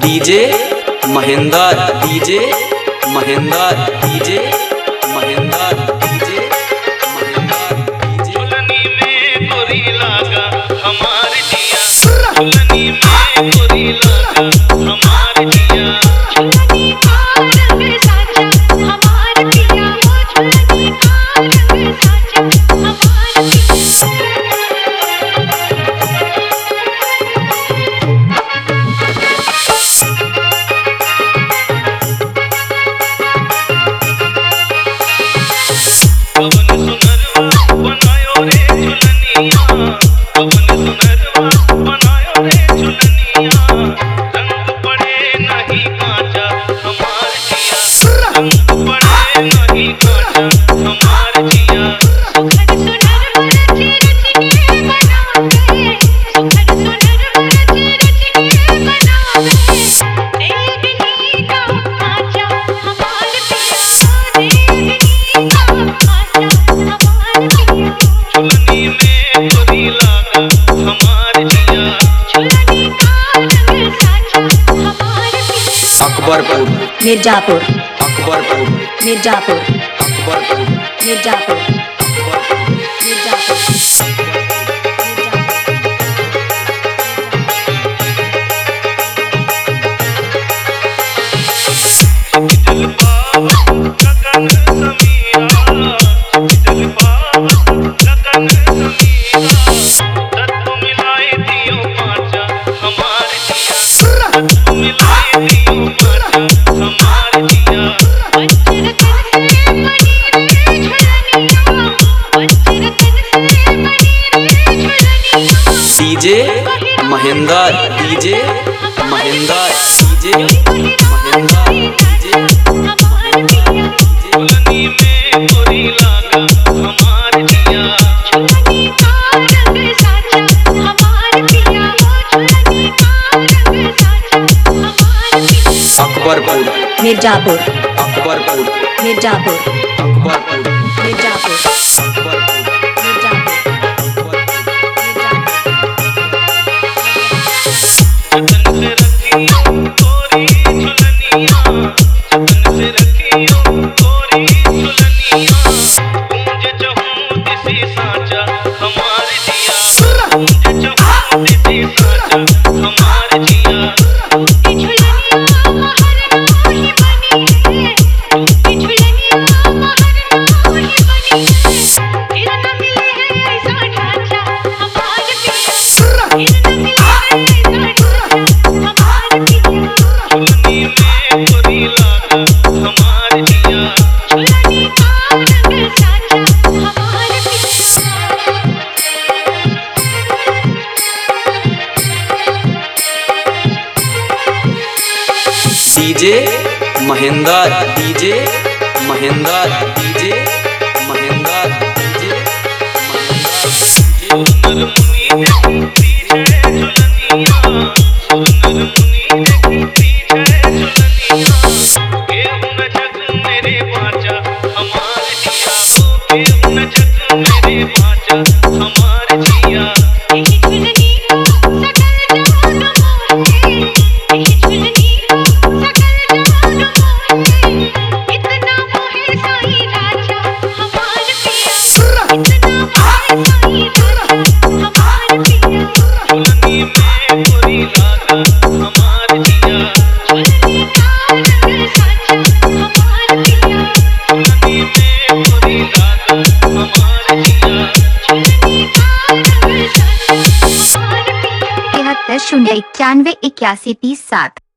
DJ Mahendra, DJ Mahendra, DJ Mahendra, DJ Mahendra, DJ. झुलनी में गोरी लागा हमार जिया, झुलनी में गोरी लागा हमार जिया। झुलनी का रंग साजा हमार पिया, वो झुलनी का रंग साजा हमार पिया। पवन सुनरवा बनायो रे झुलनिया, पवन सुनरवा बनायो रे झुलनिया। रंग पड़े नहीं कांचा हमार जिया, रंग पड़े नहीं कांचा हमार जिया। सुखद सुनर रच रच के बनावे, सुखद सुनर रच रच के बनावे। देवनी का आजा हमार पिया, देवनी का आजा हमार पिया। झुलनी में गोरी लागा हमार जिया, झुलनी का रंग साजा हमार पिया। अकबरपुर, मिर्जापुर, अकबरपुर, मिर्जापुर, अकबरपुर, मिर्जापुर, अकबरपुर। मिर्जापुर। जल पावा गगन समीरा, जल पावा गगन समीरा। तत्व मिलाए दियो पांचा हमार जिया, तत्व मिलाए दियो पांचा हमार जिया। वज्र तन से बनी रे झुलनिया, वज्र तन से बनी रे झुलनिया। DJ Mahendra, DJ Mahendra, DJ Mahendra, DJ हमार पिया। झुलनी में गोरी लागा हमार जिया, झुलनी का रंग साजा हमार पिया, वो झुलनी का रंग साजा हमार पिया। अकबरपुर, मिर्जापुर, अकबरपुर, मिर्जापुर, अकबरपुर, मिर्जापुर, अकबरपुर, मिर्जापुर। जतन से रखियो गोरी झुलनिया, जतन से रखियो गोरी झुलनिया। गूंज चहूं दिसी साचा हमार जिया, गूंज चहूं दिसी साचा हमार जिया। टूटी झुलनिया महर मोही बनी है, टूटी झुलनिया महर मोही बनी है। फिर न मिले है ऐसा ढांचा हमार पिया, फिर न मिले है ऐसा ढांचा हमार पिया। झुलनी में गोरी लागा हमार जिया, झुलनी का रंग साजा हमार पिया। DJ Mahendra, DJ Mahendra, DJ Mahendra, DJ सुरनर मुनि देखती है झुलनिया, सुरनर मुनि देखती है झुलनिया। केहू न जग मेरे बाचा हमार जिया, केहू न जग मेरे बाचा हमार जिया। यही झुलनी सकल जान मोहे, यही झुलनी सकल जान मोहे। इतना मोहे साईं राजा हमार पिया, इतना मोहे साईं राजा हमार पिया। झुलनी में गोरी लागा हमार जिया, झुलनी का रंग साजा हमार पिया, झुलनी में गोरी लागा हमार जिया। झुलनी का रंग साजा हमार पिया। 73 091 81 30 7।